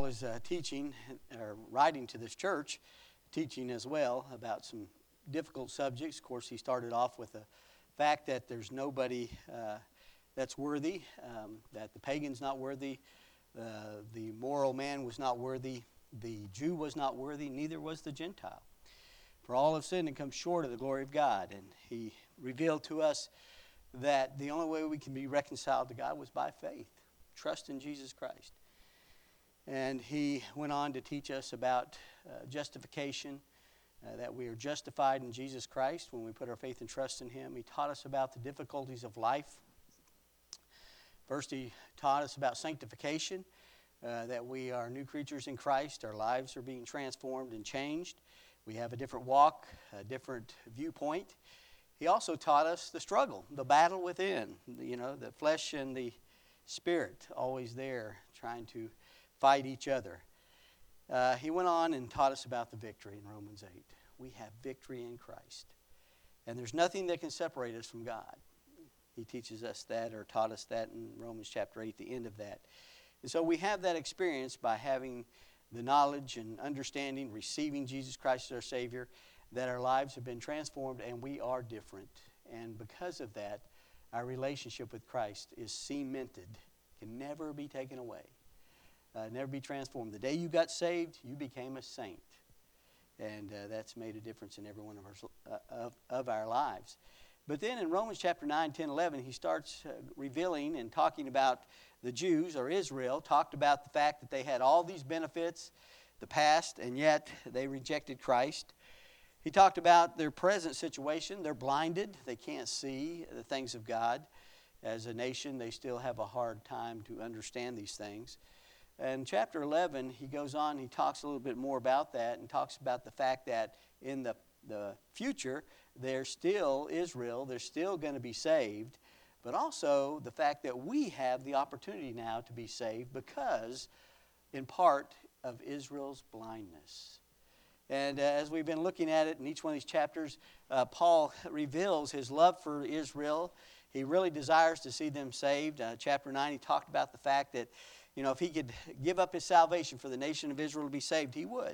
was teaching or writing to this church, teaching as well about some difficult subjects. Of course, he started off with the fact that there's nobody that's worthy, that the pagan's not worthy, the moral man was not worthy, the Jew was not worthy, neither was the Gentile. For all have sinned and come short of the glory of God. And he revealed to us that the only way we can be reconciled to God was by faith. Trust in Jesus Christ. And he went on to teach us about justification, that we are justified in Jesus Christ when we put our faith and trust in Him. He taught us about the difficulties of life. First, he taught us about sanctification, that we are new creatures in Christ. Our lives are being transformed and changed. We have a different walk, a different viewpoint. He also taught us the struggle, the battle within, the flesh and the spirit, always there trying to fight each other. He went on and taught us about the victory in Romans 8. We have victory in Christ. And there's nothing that can separate us from God. He teaches us that, or taught us that in Romans chapter 8, the end of that. And so we have that experience by having the knowledge and understanding, receiving Jesus Christ as our Savior, that our lives have been transformed and we are different. And because of that, our relationship with Christ is cemented, can never be taken away, never be transformed. The day you got saved, you became a saint. And that's made a difference in every one of our lives. But then in Romans chapter 9, 10, 11, he starts revealing and talking about the Jews, or Israel, talked about the fact that they had all these benefits, the past, and yet they rejected Christ. He talked about their present situation. They're blinded. They can't see the things of God. As a nation, they still have a hard time to understand these things. And chapter 11, he goes on, he talks a little bit more about that and talks about the fact that in the future, they're still Israel, they're still going to be saved, but also the fact that we have the opportunity now to be saved because, in part, of Israel's blindness. And as we've been looking at it in each one of these chapters, Paul reveals his love for Israel. He really desires to see them saved. Chapter 9, he talked about the fact that, if he could give up his salvation for the nation of Israel to be saved, he would.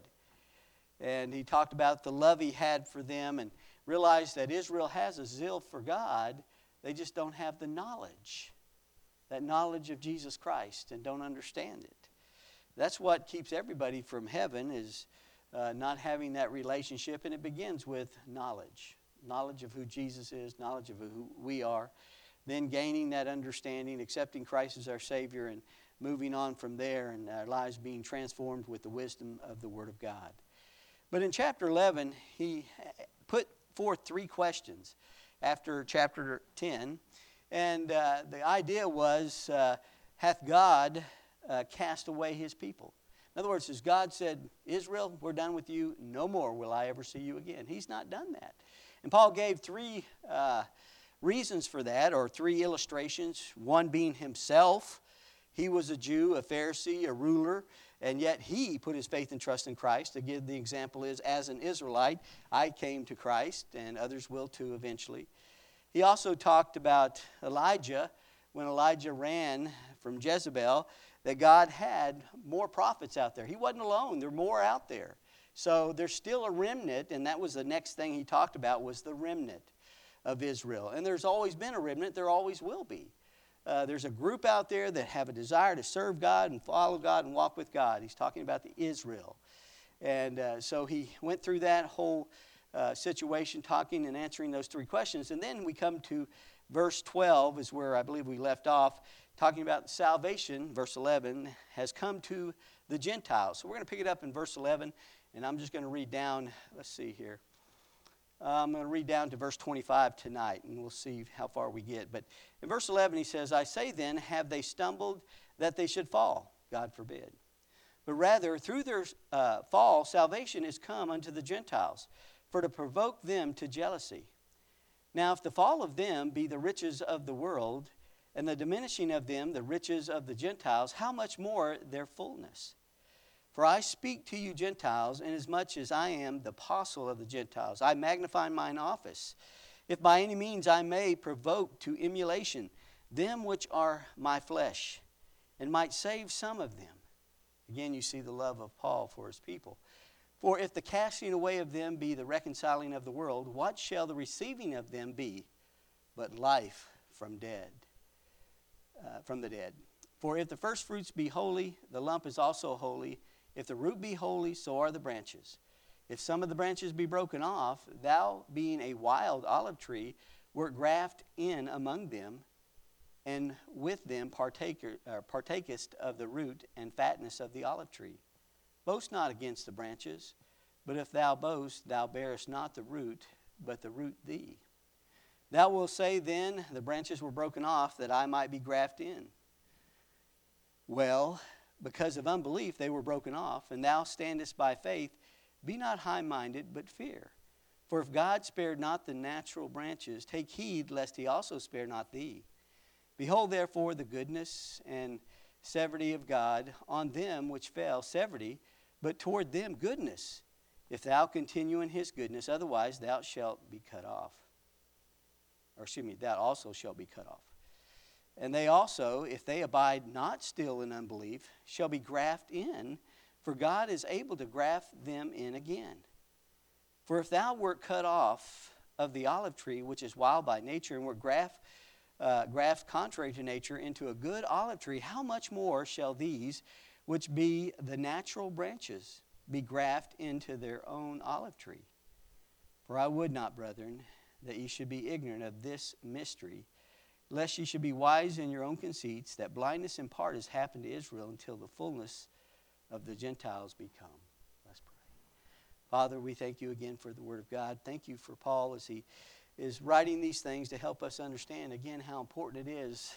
And he talked about the love he had for them and realized that Israel has a zeal for God. They just don't have the knowledge, that knowledge of Jesus Christ, and don't understand it. That's what keeps everybody from heaven, is not having that relationship. And it begins with knowledge of who Jesus is, knowledge of who we are, then gaining that understanding, accepting Christ as our Savior, and moving on from there, and our lives being transformed with the wisdom of the Word of God. But in chapter 11, he put forth 3 questions after chapter 10. And the idea was, hath God cast away His people? In other words, as God said, Israel, we're done with you. No more will I ever see you again. He's not done that. And Paul gave 3 reasons for that, or 3 illustrations. One being himself. He was a Jew, a Pharisee, a ruler, and yet he put his faith and trust in Christ. Again, the example is, as an Israelite, I came to Christ, and others will too eventually. He also talked about Elijah. When Elijah ran from Jezebel, that God had more prophets out there. He wasn't alone. There were more out there. So there's still a remnant, and that was the next thing he talked about, was the remnant of Israel. And there's always been a remnant. There always will be. There's a group out there that have a desire to serve God and follow God and walk with God. He's talking about the Israel. And so he went through that whole situation, talking and answering those 3 questions. And then we come to verse 12, is where I believe we left off, talking about salvation. Verse 11 has come to the Gentiles. So we're going to pick it up in verse 11, and I'm just going to read down, let's see here. I'm going to read down to verse 25 tonight, and we'll see how far we get. But in verse 11, he says, I say then, have they stumbled that they should fall? God forbid. But rather, through their fall, salvation is come unto the Gentiles, for to provoke them to jealousy. Now, if the fall of them be the riches of the world, and the diminishing of them the riches of the Gentiles, how much more their fullness? For I speak to you Gentiles, inasmuch as I am the apostle of the Gentiles. I magnify mine office, if by any means I may provoke to emulation them which are my flesh, and might save some of them. Again, you see the love of Paul for his people. For if the casting away of them be the reconciling of the world, what shall the receiving of them be but life from the dead? For if the first fruits be holy, the lump is also holy. If the root be holy, so are the branches. If some of the branches be broken off, thou being a wild olive tree, wert grafted in among them, and with them partakest of the root and fatness of the olive tree. Boast not against the branches, but if thou boast, thou bearest not the root, but the root thee. Thou wilt say then, the branches were broken off, that I might be grafted in. Well, because of unbelief they were broken off, and thou standest by faith. Be not high-minded, but fear. For if God spared not the natural branches, take heed lest he also spare not thee. Behold, therefore, the goodness and severity of God on them which fell, severity, but toward them goodness, if thou continue in his goodness, otherwise thou shalt be cut off. Thou also shalt be cut off. And they also, if they abide not still in unbelief, shall be grafted in, for God is able to graft them in again. For if thou wert cut off of the olive tree, which is wild by nature, and were graft contrary to nature into a good olive tree, how much more shall these, which be the natural branches, be grafted into their own olive tree? For I would not, brethren, that ye should be ignorant of this mystery, lest ye should be wise in your own conceits, that blindness in part has happened to Israel until the fullness of the Gentiles be come. Let's pray. Father, we thank you again for the Word of God. Thank you for Paul as he is writing these things to help us understand again how important it is,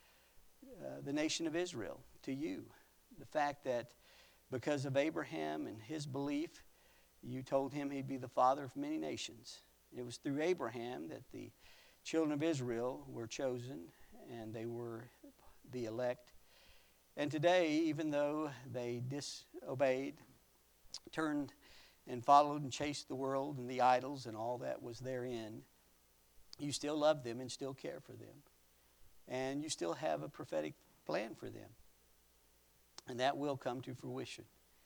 the nation of Israel, to you. The fact that because of Abraham and his belief, you told him he'd be the father of many nations. It was through Abraham that the children of Israel were chosen, and they were the elect. And today, even though they disobeyed, turned and followed and chased the world and the idols and all that was therein, you still love them and still care for them. And you still have a prophetic plan for them. And that will come to fruition.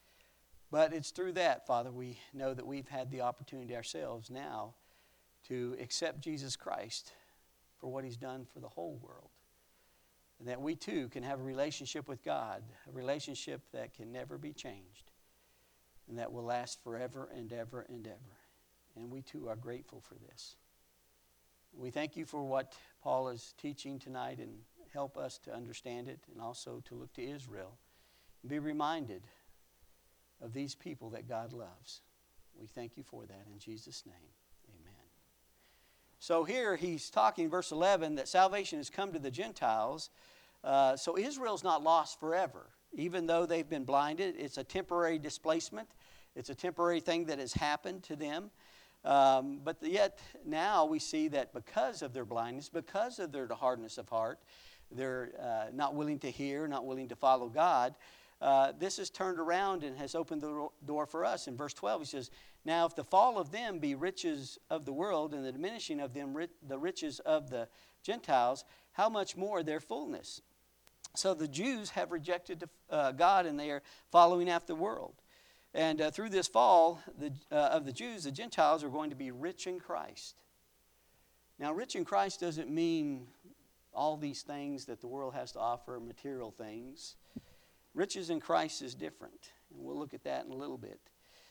But it's through that, Father, we know that we've had the opportunity ourselves now to accept Jesus Christ for what he's done for the whole world. And that we too can have a relationship with God, a relationship that can never be changed, and that will last forever and ever and ever. And we too are grateful for this. We thank you for what Paul is teaching tonight, and help us to understand it, and also to look to Israel and be reminded of these people that God loves. We thank you for that in Jesus' name. Amen. So here he's talking, verse 11, that salvation has come to the Gentiles. So Israel's not lost forever. Even though they've been blinded, it's a temporary displacement. It's a temporary thing that has happened to them. But yet now we see that because of their blindness, because of their hardness of heart, they're not willing to hear, not willing to follow God. This has turned around and has opened the door for us. In verse 12 he says, now if the fall of them be riches of the world, and the diminishing of them the riches of the Gentiles, how much more their fullness? So the Jews have rejected God, and they are following after the world. And through this fall of the Jews, the Gentiles are going to be rich in Christ. Now, rich in Christ doesn't mean all these things that the world has to offer, material things. Riches in Christ is different, and we'll look at that in a little bit.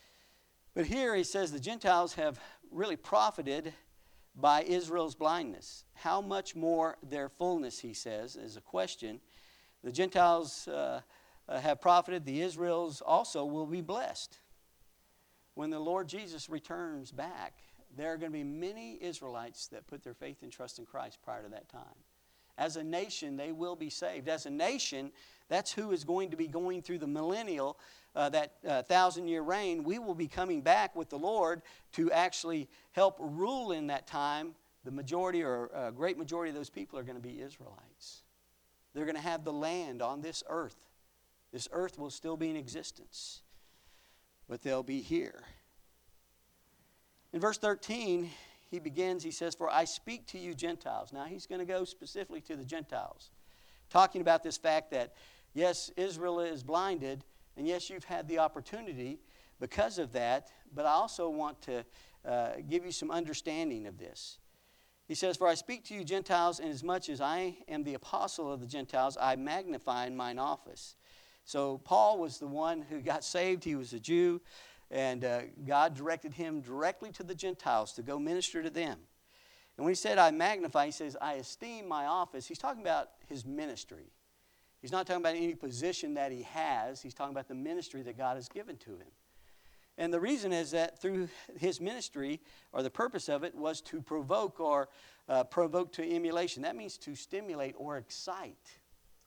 But here he says the Gentiles have really profited by Israel's blindness. How much more their fullness, he says, is a question. The Gentiles have profited. The Israels also will be blessed. When the Lord Jesus returns back, there are going to be many Israelites that put their faith and trust in Christ prior to that time. As a nation, they will be saved. As a nation, that's who is going to be going through the millennial, that 1,000-year reign. We will be coming back with the Lord to actually help rule in that time. The majority or a great majority of those people are going to be Israelites. They're going to have the land on this earth. This earth will still be in existence, but they'll be here. In verse 13, he says, for I speak to you Gentiles. Now he's going to go specifically to the Gentiles, talking about this fact that, yes, Israel is blinded, And yes, you've had the opportunity because of that, but I also want to give you some understanding of this. He says, "For I speak to you Gentiles, inasmuch as I am the apostle of the Gentiles, I magnify in mine office." So Paul was the one who got saved. He was a Jew, and God directed him directly to the Gentiles to go minister to them. And when he said, "I magnify," he says, "I esteem my office." He's talking about his ministry. He's not talking about any position that he has. He's talking about the ministry that God has given to him. And the reason is that through his ministry, or the purpose of it, was to provoke to emulation. That means to stimulate or excite.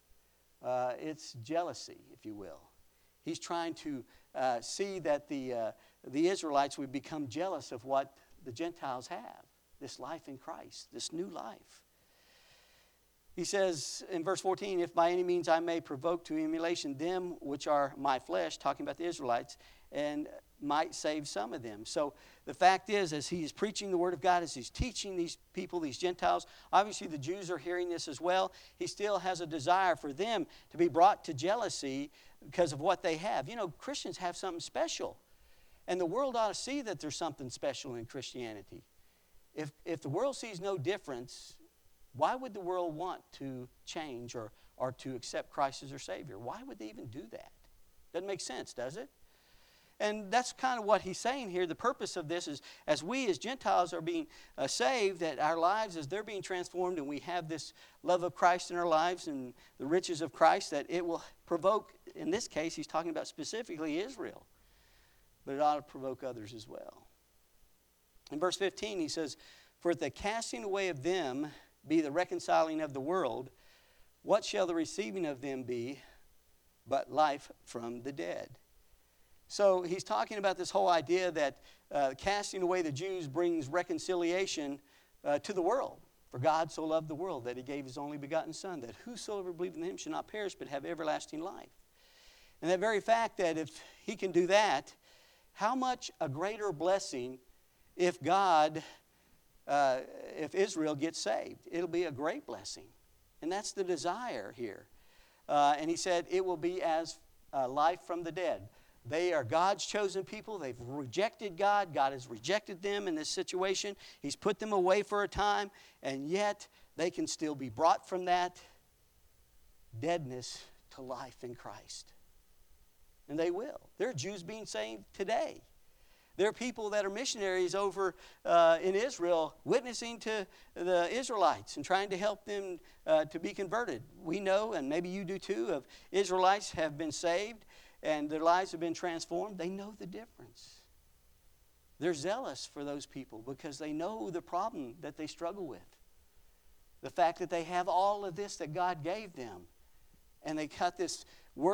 It's jealousy, if you will. He's trying to see that the Israelites would become jealous of what the Gentiles have, this life in Christ, this new life. He says in verse 14, "If by any means I may provoke to emulation them which are my flesh," talking about the Israelites, "and might save some of them." So the fact is, as he is preaching the Word of God, as he's teaching these people, these Gentiles, obviously the Jews are hearing this as well. He still has a desire for them to be brought to jealousy because of what they have. You know, Christians have something special. And the world ought to see that there's something special in Christianity. If the world sees no difference, why would the world want to change or to accept Christ as their Savior? Why would they even do that? Doesn't make sense, does it? And that's kind of what he's saying here. The purpose of this is, as we as Gentiles are being saved, that our lives, as they're being transformed, and we have this love of Christ in our lives and the riches of Christ, that it will provoke, in this case, he's talking about specifically Israel, but it ought to provoke others as well. In verse 15, he says, "For if the casting away of them be the reconciling of the world, what shall the receiving of them be but life from the dead?" So he's talking about this whole idea that casting away the Jews brings reconciliation to the world. "For God so loved the world that he gave his only begotten Son, that whosoever believeth in him should not perish but have everlasting life." And that very fact that if he can do that, how much a greater blessing if Israel gets saved. It'll be a great blessing. And that's the desire here. And he said it will be as life from the dead. They are God's chosen people. They've rejected God. God has rejected them in this situation. He's put them away for a time, and yet they can still be brought from that deadness to life in Christ. And they will. There are Jews being saved today. There are people that are missionaries over in Israel witnessing to the Israelites and trying to help them to be converted. We know, and maybe you do too, of Israelites have been saved and their lives have been transformed. They know the difference. They're zealous for those people because they know the problem that they struggle with. The fact that they have all of this that God gave them, and they cut this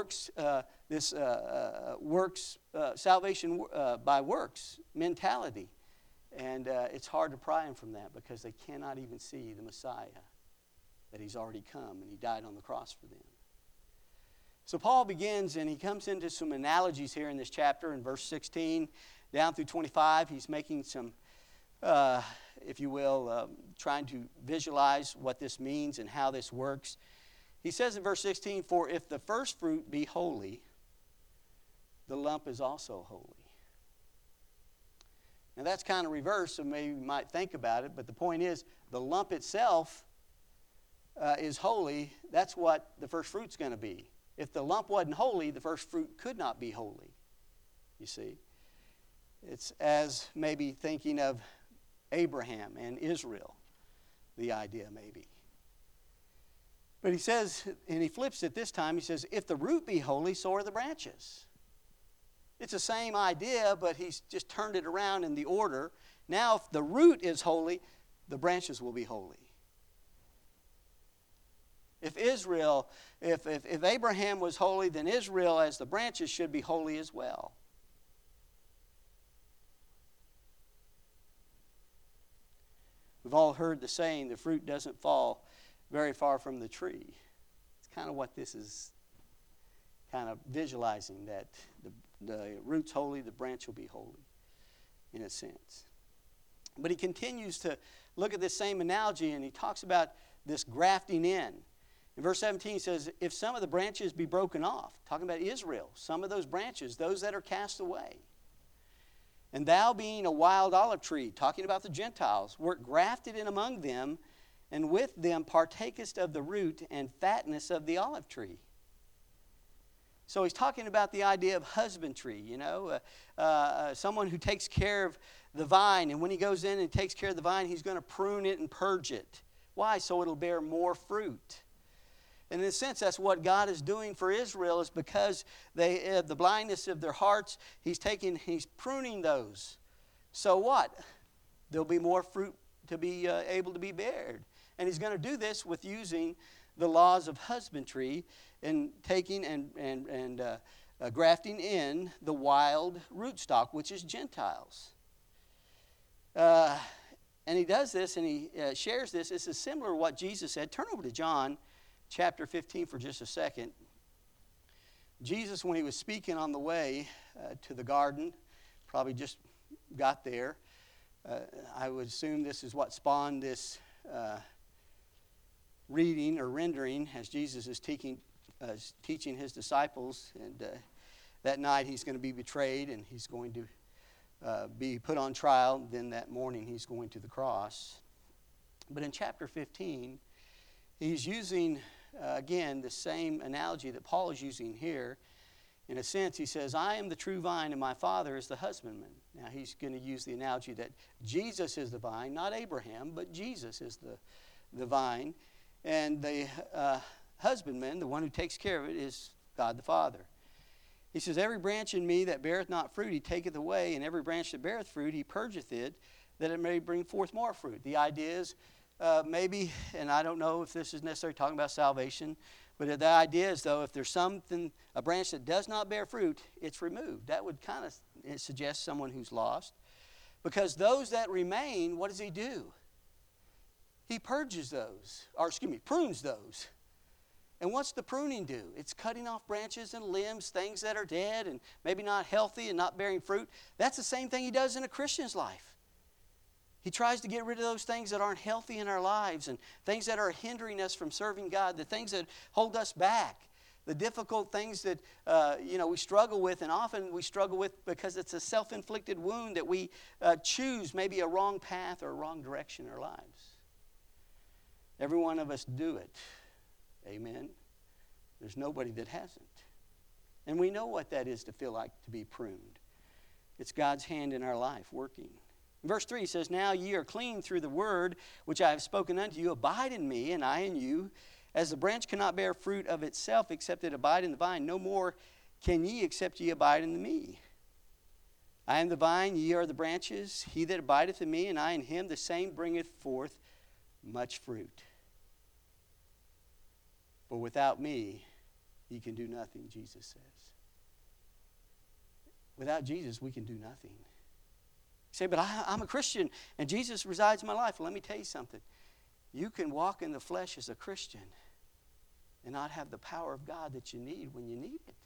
salvation by works mentality, and it's hard to pry them from that because they cannot even see the Messiah, that he's already come and he died on the cross for them. So Paul begins, and he comes into some analogies here in this chapter in verse 16 down through 25. He's making some, if you will, trying to visualize what this means and how this works. He says in verse 16, "For if the first fruit be holy, the lump is also holy." Now that's kind of reverse, so maybe you might think about it, but the point is, the lump itself is holy. That's what the first fruit's going to be. If the lump wasn't holy, the first fruit could not be holy, you see. It's as maybe thinking of Abraham and Israel, the idea maybe. But he says, and he flips it this time, he says, "If the root be holy, so are the branches." It's the same idea, but he's just turned it around in the order. Now, if the root is holy, the branches will be holy. If Abraham was holy, then Israel as the branches should be holy as well. We've all heard the saying, the fruit doesn't fall very far from the tree. It's kind of what this is kind of visualizing, that the root's holy, the branch will be holy, in a sense. But he continues to look at this same analogy, and he talks about this grafting in. In verse 17 it says, if some of the branches be broken off, talking about Israel, some of those branches, those that are cast away, and thou being a wild olive tree, talking about the Gentiles, wert grafted in among them, and with them partakest of the root and fatness of the olive tree. So he's talking about the idea of husbandry, someone who takes care of the vine, and when he goes in and takes care of the vine, he's going to prune it and purge it. Why? So it'll bear more fruit. And in a sense, that's what God is doing for Israel, is because they the blindness of their hearts, he's pruning those. So what? There'll be more fruit to be able to be bared. And he's going to do this with using the laws of husbandry and taking and grafting in the wild rootstock, which is Gentiles. And he does this, and he shares this. This is similar to what Jesus said. Turn over to John chapter 15 for just a second. Jesus, when he was speaking on the way to the garden, probably just got there. I would assume this is what spawned this reading or rendering as Jesus is teaching his disciples. And that night he's going to be betrayed, and he's going to be put on trial. Then that morning he's going to the cross. But in chapter 15, he's using, again, the same analogy that Paul is using here. In a sense, he says, I am the true vine, and my Father is the husbandman. Now, he's going to use the analogy that Jesus is the vine, not Abraham, but Jesus is the vine. And the husbandman, the one who takes care of it, is God the Father. He says, every branch in me that beareth not fruit, he taketh away, and every branch that beareth fruit, he purgeth it, that it may bring forth more fruit. The idea is maybe, and I don't know if this is necessarily talking about salvation, but the idea is, though, if there's a branch that does not bear fruit, it's removed. That would kind of suggest someone who's lost. Because those that remain, what does he do? He purges those, prunes those. And what's the pruning do? It's cutting off branches and limbs, things that are dead and maybe not healthy and not bearing fruit. That's the same thing he does in a Christian's life. He tries to get rid of those things that aren't healthy in our lives and things that are hindering us from serving God, the things that hold us back, the difficult things that we struggle with, and often we struggle with because it's a self-inflicted wound that we choose maybe a wrong path or a wrong direction in our lives. Every one of us do it. Amen. There's nobody that hasn't. And we know what that is to feel like to be pruned. It's God's hand in our life working. Verse 3 says, now ye are clean through the word which I have spoken unto you. Abide in me, and I in you. As the branch cannot bear fruit of itself except it abide in the vine, no more can ye except ye abide in me. I am the vine, ye are the branches. He that abideth in me, and I in him, the same bringeth forth much fruit. But without me, ye can do nothing, Jesus says. Without Jesus, we can do nothing. You say, but I'm a Christian, and Jesus resides in my life. Well, let me tell you something. You can walk in the flesh as a Christian and not have the power of God that you need when you need it.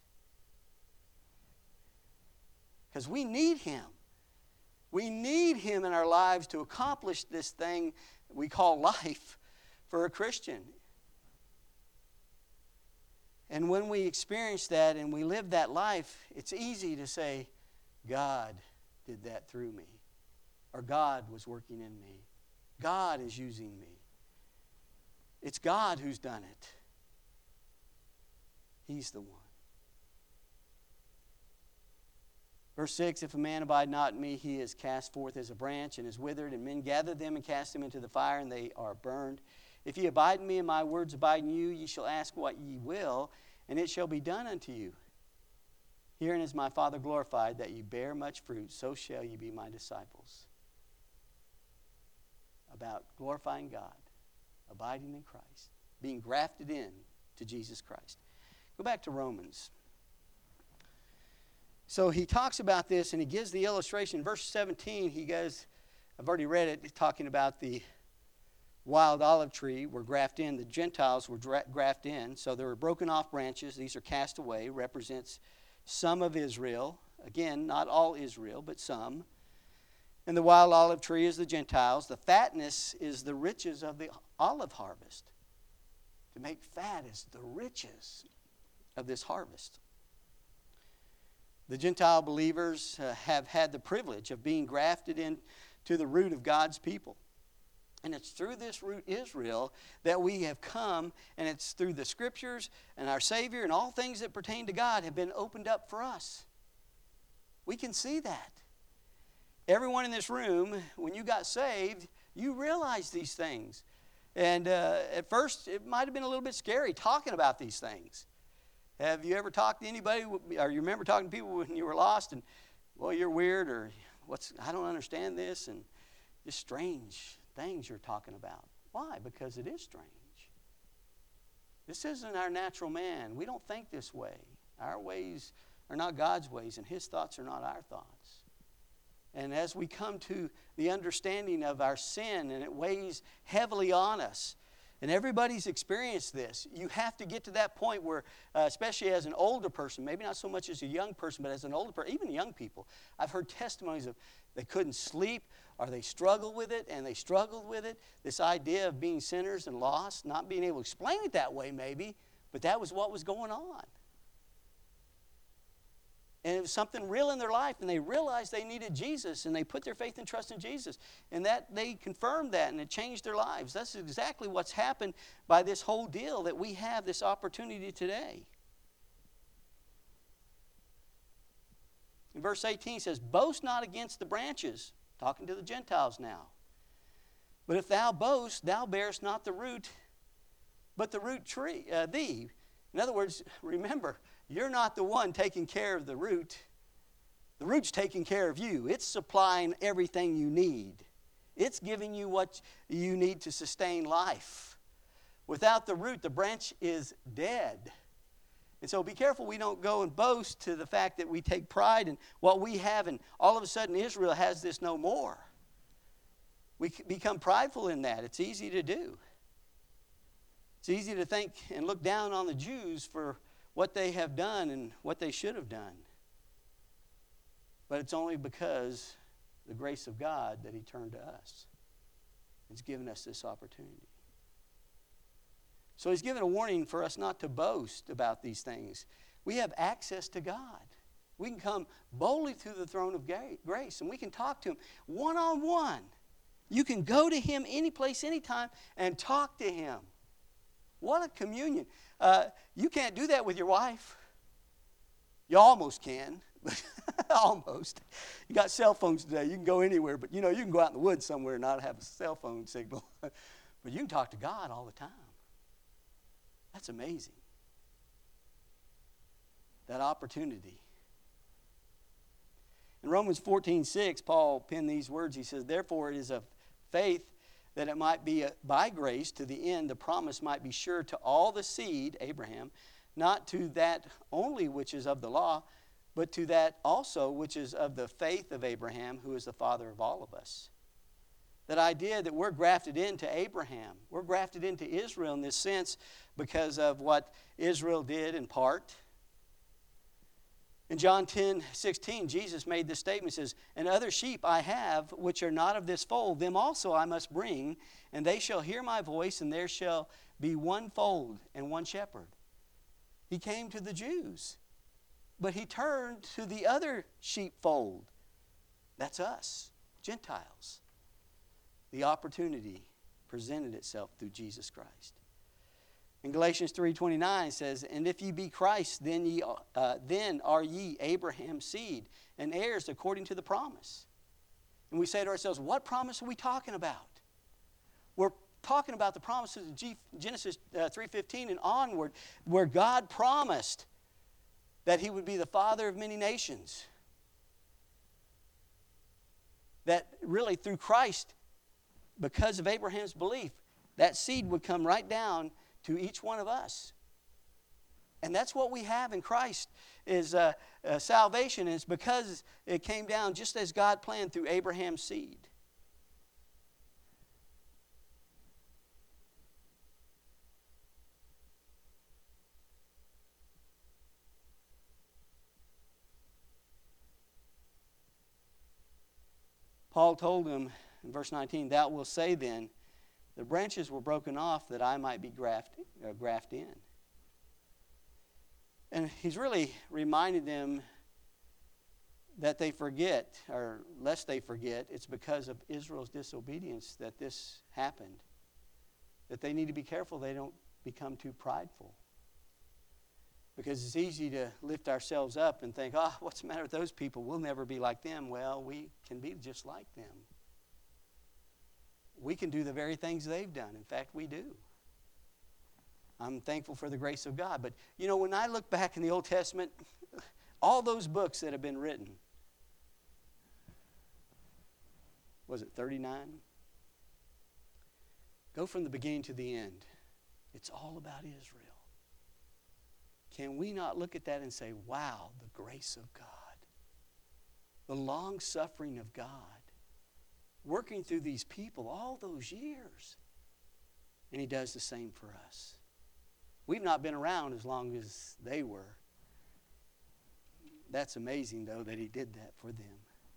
Because we need him. We need him in our lives to accomplish this thing we call life for a Christian. And when we experience that and we live that life, it's easy to say, God did that through me. Or God was working in me. God is using me. It's God who's done it. He's the one. Verse 6, if a man abide not in me, he is cast forth as a branch and is withered, and men gather them and cast them into the fire, and they are burned. If ye abide in me, and my words abide in you, ye shall ask what ye will, and it shall be done unto you. Herein is my Father glorified, that ye bear much fruit, so shall ye be my disciples. About glorifying God, abiding in Christ, being grafted in to Jesus Christ. Go back to Romans. So he talks about this, and he gives the illustration. Verse 17, he goes, I've already read it, talking about the wild olive tree were grafted in. The Gentiles were grafted in. So there were broken off branches. These are cast away. Represents some of Israel. Again, not all Israel, but some. And the wild olive tree is the Gentiles. The fatness is the riches of the olive harvest. to make fat is the riches of this harvest. The Gentile believers have had the privilege of being grafted into the root of God's people. And it's through this root, Israel, that we have come, and it's through the Scriptures and our Savior and all things that pertain to God have been opened up for us. We can see that. Everyone in this room, when you got saved, you realized these things. And at first, it might have been a little bit scary talking about these things. Have you ever talked to anybody, or you remember talking to people when you were lost, and, well, you're weird, or I don't understand this, and just strange things you're talking about. Why? Because it is strange. This isn't our natural man. We don't think this way. Our ways are not God's ways, and His thoughts are not our thoughts. And as we come to the understanding of our sin, and it weighs heavily on us, and everybody's experienced this, you have to get to that point where, especially as an older person, maybe not so much as a young person, but as an older person, even young people, I've heard testimonies of they couldn't sleep, or they struggled with it, and they struggled with it. This idea of being sinners and lost, not being able to explain it that way maybe, but that was what was going on. And it was something real in their life, and they realized they needed Jesus, and they put their faith and trust in Jesus. And that they confirmed that, and it changed their lives. That's exactly what's happened by this whole deal, that we have this opportunity today. In verse 18 it says, boast not against the branches, talking to the Gentiles now. But if thou boast, thou bearest not the root, but the root tree, thee. In other words, remember, you're not the one taking care of the root. The root's taking care of you. It's supplying everything you need. It's giving you what you need to sustain life. Without the root, the branch is dead. And so be careful we don't go and boast to the fact that we take pride in what we have, and all of a sudden Israel has this no more. We become prideful in that. It's easy to do. It's easy to think and look down on the Jews for what they have done and what they should have done. But it's only because the grace of God that He turned to us. He's given us this opportunity. So He's given a warning for us not to boast about these things. We have access to God. We can come boldly through the throne of grace, and we can talk to Him one-on-one. You can go to Him any place, anytime, and talk to Him. What a communion. You can't do that with your wife. You almost can, but almost. You got cell phones today. You can go anywhere, but you can go out in the woods somewhere and not have a cell phone signal. But you can talk to God all the time. That's amazing. That opportunity. In Romans 14:6, Paul penned these words. He says, therefore it is of faith that it might be by grace to the end the promise might be sure to all the seed, Abraham, not to that only which is of the law, but to that also which is of the faith of Abraham, who is the father of all of us. That idea that we're grafted into Abraham, we're grafted into Israel in this sense because of what Israel did in part. In John 10:16, Jesus made this statement. He says, and other sheep I have, which are not of this fold, them also I must bring, and they shall hear my voice, and there shall be one fold and one shepherd. He came to the Jews, but He turned to the other sheepfold. That's us, Gentiles. The opportunity presented itself through Jesus Christ. In Galatians 3:29 it says, and if ye be Christ, then are ye Abraham's seed, and heirs according to the promise. And we say to ourselves, what promise are we talking about? We're talking about the promises of Genesis 3:15 and onward, where God promised that He would be the father of many nations. That really through Christ, because of Abraham's belief, that seed would come right down to each one of us. And that's what we have in Christ is salvation. And it's because it came down just as God planned through Abraham's seed. Paul told him in verse 19, thou wilt say then, The branches were broken off that I might be grafted in. And he's really reminding them that they forget, or lest they forget, it's because of Israel's disobedience that this happened. That they need to be careful they don't become too prideful. Because it's easy to lift ourselves up and think, oh, what's the matter with those people? We'll never be like them. Well, we can be just like them. We can do the very things they've done. In fact, we do. I'm thankful for the grace of God. But, you know, when I look back in the Old Testament, all those books that have been written, was it 39? Go from the beginning to the end. It's all about Israel. Can we not look at that and say, wow, the grace of God, the long suffering of God, working through these people all those years. And he does the same for us. We've not been around as long as they were. That's amazing, though, that he did that for them.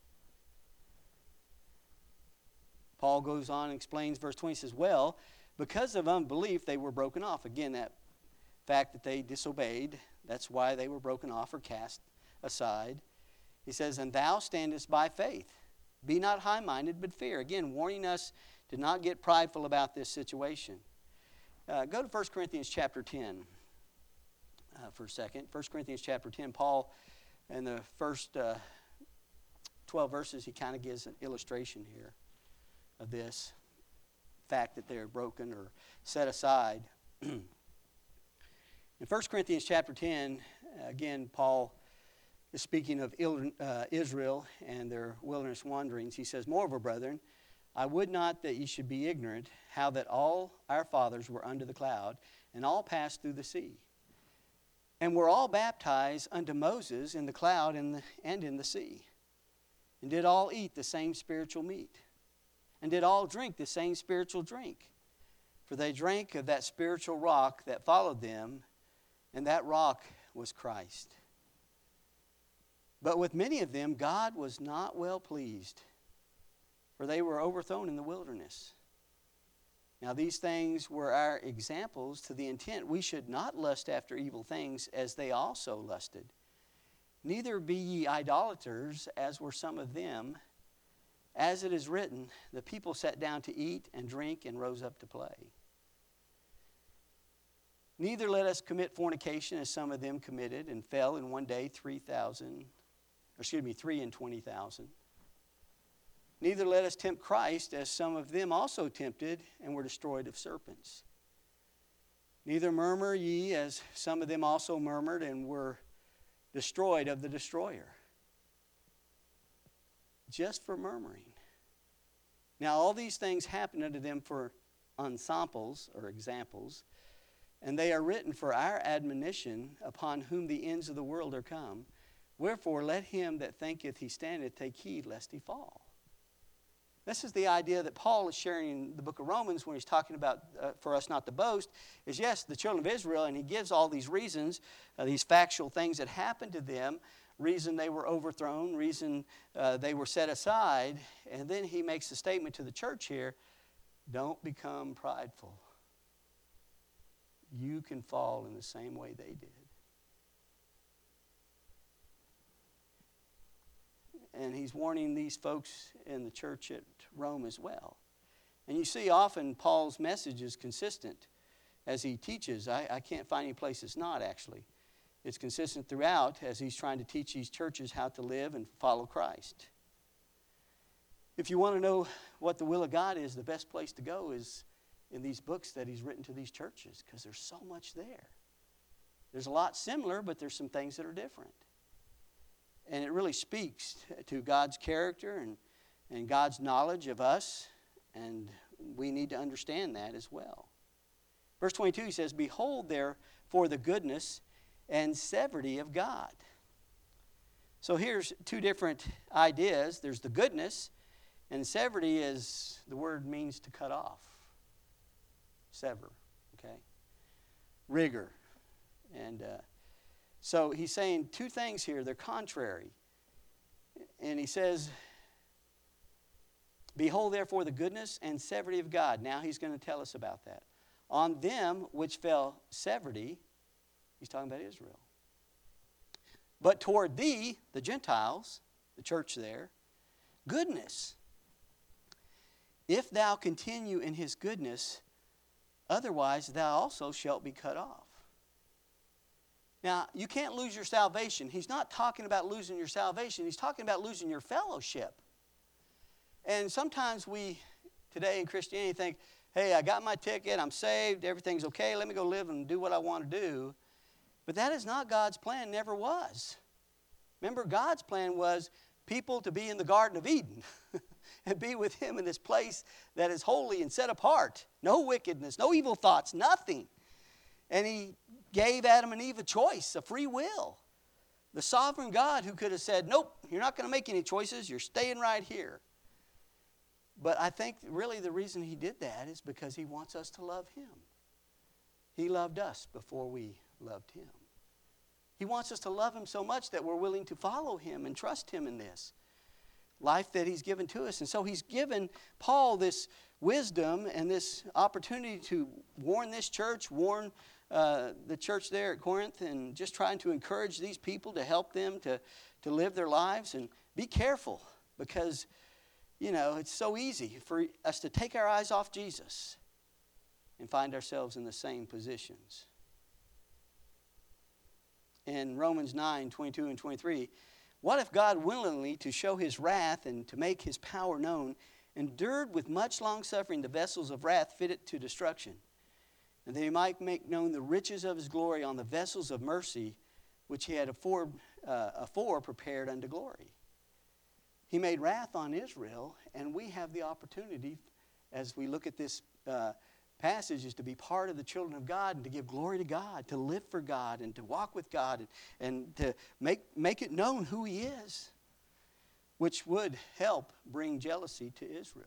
Paul goes on and explains, verse 20 says, well, because of unbelief, they were broken off. Again, that fact that they disobeyed, that's why they were broken off or cast aside. He says, and thou standest by faith. Be not high-minded, but fear. Again, warning us to not get prideful about this situation. Go to 1 Corinthians chapter 10 for a second. 1 Corinthians chapter 10, Paul, in the first 12 verses, he kind of gives an illustration here of this fact that they're broken or set aside. In 1 Corinthians chapter 10, again, Paul is speaking of Israel and their wilderness wanderings. He says, moreover, brethren, I would not that ye should be ignorant how that all our fathers were under the cloud, and all passed through the sea, and were all baptized unto Moses in the cloud and in the sea, and did all eat the same spiritual meat, and did all drink the same spiritual drink. For they drank of that spiritual rock that followed them, and that rock was Christ. But with many of them God was not well pleased, for they were overthrown in the wilderness. Now these things were our examples, to the intent we should not lust after evil things as they also lusted. Neither be ye idolaters, as were some of them. As it is written, the people sat down to eat and drink and rose up to play. Neither let us commit fornication, as some of them committed, and fell in one day 3 and 20,000. Neither let us tempt Christ, as some of them also tempted, and were destroyed of serpents. Neither murmur ye, as some of them also murmured, and were destroyed of the destroyer. Just for murmuring. Now all these things happen unto them for ensamples, or examples, and they are written for our admonition, upon whom the ends of the world are come. Wherefore let him that thinketh he standeth take heed lest he fall. This is the idea that Paul is sharing in the book of Romans when he's talking about for us not to boast, is yes, the children of Israel, and he gives all these reasons, these factual things that happened to them, reason they were overthrown, reason they were set aside, and then he makes a statement to the church here, don't become prideful. You can fall in the same way they did. And he's warning these folks in the church at Rome as well. And you see often Paul's message is consistent as he teaches. I can't find any place it's not, actually. It's consistent throughout as he's trying to teach these churches how to live and follow Christ. If you want to know what the will of God is, the best place to go is in these books that he's written to these churches, because there's so much there. There's a lot similar, but there's some things that are different. And it really speaks to God's character and God's knowledge of us, and we need to understand that as well. Verse 22, he says, behold therefore the goodness and severity of God. So here's two different ideas. There's the goodness, and severity is, the word means to cut off. Sever, okay? Rigor. And so he's saying two things here. They're contrary. And he says, Behold, therefore, the goodness and severity of God. Now he's going to tell us about that. On them which fell severity, he's talking about Israel. But toward thee, the Gentiles, the church there, goodness. If thou continue in his goodness, otherwise thou also shalt be cut off. Now, you can't lose your salvation. He's not talking about losing your salvation. He's talking about losing your fellowship. And sometimes we, today in Christianity, think, hey, I got my ticket, I'm saved, everything's okay, let me go live and do what I want to do. But that is not God's plan, never was. Remember, God's plan was people to be in the Garden of Eden and be with him in this place that is holy and set apart. No wickedness, no evil thoughts, nothing. And he gave Adam and Eve a choice, a free will. The sovereign God who could have said, nope, you're not going to make any choices, you're staying right here. But I think really the reason he did that is because he wants us to love him. He loved us before we loved him. He wants us to love him so much that we're willing to follow him and trust him in this life that he's given to us. And so he's given Paul this wisdom and this opportunity to warn this church, warn the church there at Corinth, and just trying to encourage these people to help them to live their lives. And be careful, because you know, it's so easy for us to take our eyes off Jesus and find ourselves in the same positions. In Romans 9, 22 and 23, what if God willingly to show his wrath and to make his power known, endured with much long-suffering the vessels of wrath fitted to destruction, and that he might make known the riches of his glory on the vessels of mercy, which he had afore prepared unto glory. He made wrath on Israel, and we have the opportunity, as we look at this passage, is to be part of the children of God and to give glory to God, to live for God, and to walk with God, and to make it known who he is, which would help bring jealousy to Israel.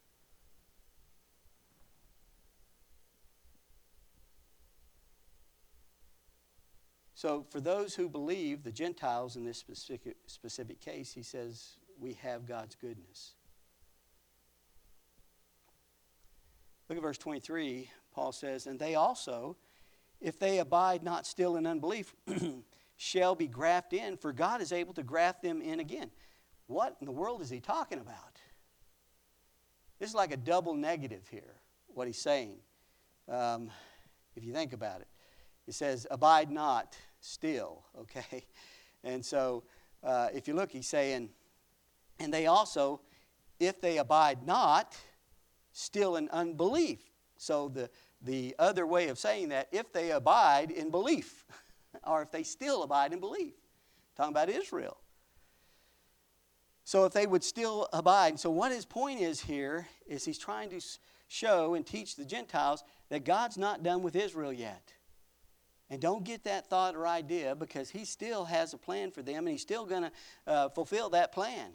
So for those who believe, the Gentiles in this specific case, he says, we have God's goodness. Look at verse 23. Paul says, and they also, if they abide not still in unbelief, shall be grafted in, for God is able to graft them in again. What in the world is he talking about? This is like a double negative here, what he's saying. If you think about it. It says, abide not still, okay? And so, if you look, he's saying, and they also, if they abide not, still in unbelief. So the other way of saying that, if they abide in belief, or if they still abide in belief. Talking about Israel. So if they would still abide. So what his point is here is he's trying to show and teach the Gentiles that God's not done with Israel yet. And don't get that thought or idea, because he still has a plan for them, and he's still going to fulfill that plan.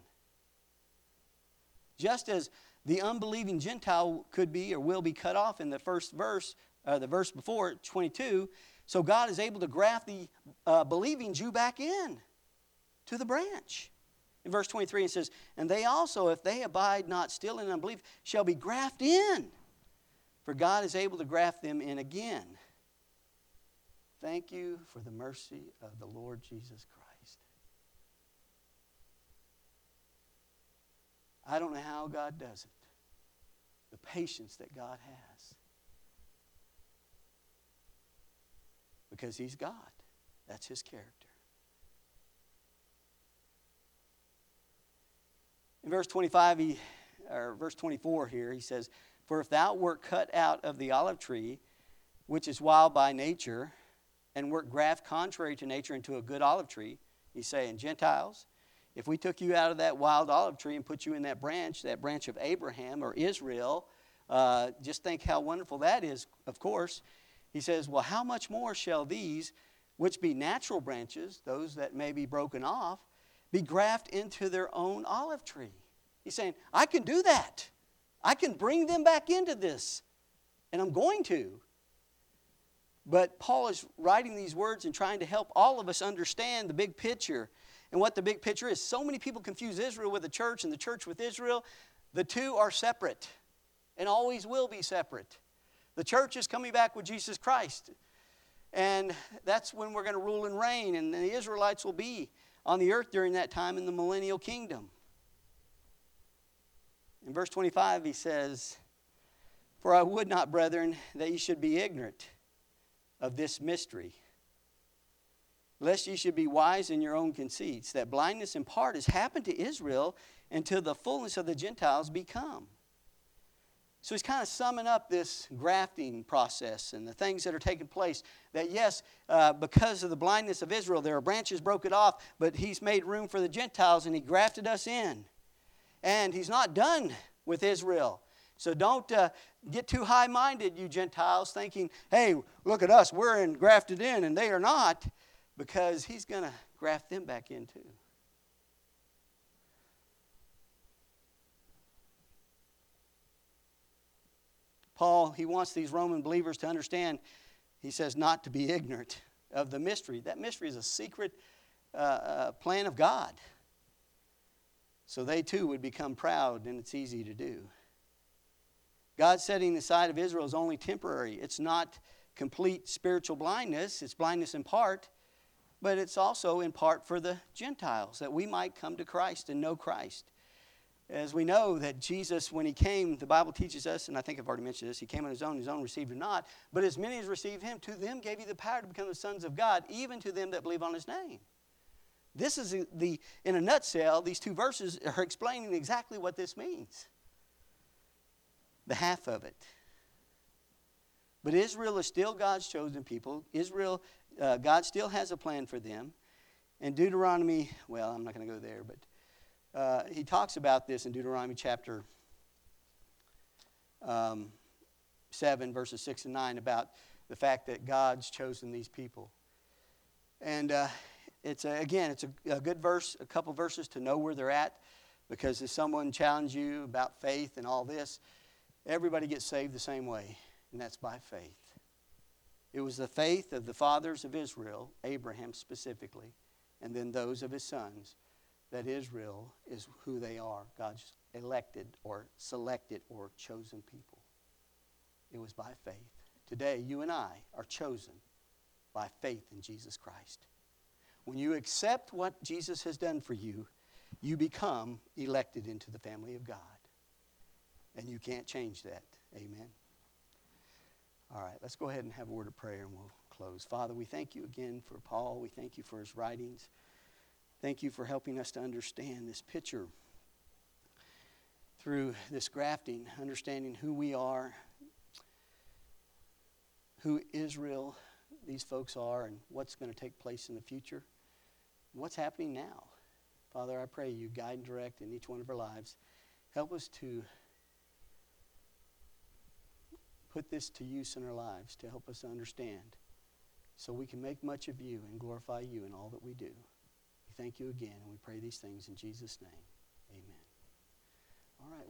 Just as the unbelieving Gentile could be or will be cut off in the first verse, the verse before, 22, so God is able to graft the believing Jew back in to the branch. In verse 23 it says, and they also, if they abide not still in unbelief, shall be grafted in, for God is able to graft them in again. Thank you for the mercy of the Lord Jesus Christ. I don't know how God does it. The patience that God has. Because he's God. That's his character. In verse 25, verse 24 here, he says, for if thou wert cut out of the olive tree, which is wild by nature, and wert grafted contrary to nature into a good olive tree, he's saying, Gentiles, if we took you out of that wild olive tree and put you in that branch of Abraham or Israel, just think how wonderful that is, of course. He says, well, how much more shall these, which be natural branches, those that may be broken off, be grafted into their own olive tree? He's saying, I can do that. I can bring them back into this, and I'm going to. But Paul is writing these words and trying to help all of us understand the big picture and what the big picture is. So many people confuse Israel with the church and the church with Israel. The two are separate and always will be separate. The church is coming back with Jesus Christ. And that's when we're going to rule and reign. And the Israelites will be on the earth during that time in the millennial kingdom. In verse 25 he says, "For I would not, brethren, that ye should be ignorant of this mystery, lest ye should be wise in your own conceits, that blindness in part has happened to Israel until the fullness of the Gentiles be come." So he's kind of summing up this grafting process and the things that are taking place. That yes, because of the blindness of Israel, there are branches broken off, but he's made room for the Gentiles and he grafted us in. And he's not done with Israel. So don't get too high-minded, you Gentiles, thinking, hey, look at us, we're grafted in and they are not, because he's going to graft them back in too. Paul, he wants these Roman believers to understand, he says, not to be ignorant of the mystery. That mystery is a secret plan of God. So they too would become proud, and it's easy to do. God setting aside of Israel is only temporary. It's not complete spiritual blindness. It's blindness in part, but it's also in part for the Gentiles, that we might come to Christ and know Christ. As we know that Jesus, when he came, the Bible teaches us, and I think I've already mentioned this, he came on his own received him not. But as many as received him, to them gave he the power to become the sons of God, even to them that believe on his name. This is in a nutshell, these two verses are explaining exactly what this means. The half of it. But Israel is still God's chosen people. Israel, God still has a plan for them. And Deuteronomy, well, I'm not going to go there, but he talks about this in Deuteronomy chapter 7, verses 6 and 9, about the fact that God's chosen these people. And it's a good verse, a couple verses to know where they're at, because if someone challenges you about faith and all this, everybody gets saved the same way, and that's by faith. It was the faith of the fathers of Israel, Abraham specifically, and then those of his sons, that Israel is who they are, God's elected or selected or chosen people. It was by faith. Today, you and I are chosen by faith in Jesus Christ. When you accept what Jesus has done for you, you become elected into the family of God. And you can't change that. Amen. All right, let's go ahead and have a word of prayer and we'll close. Father, we thank you again for Paul. We thank you for his writings. Thank you for helping us to understand this picture through this grafting, understanding who we are, who Israel, these folks are, and what's going to take place in the future, what's happening now. Father, I pray you guide and direct in each one of our lives. Help us to put this to use in our lives to help us understand so we can make much of you and glorify you in all that we do. We thank you again, and we pray these things in Jesus' name. Amen. All right.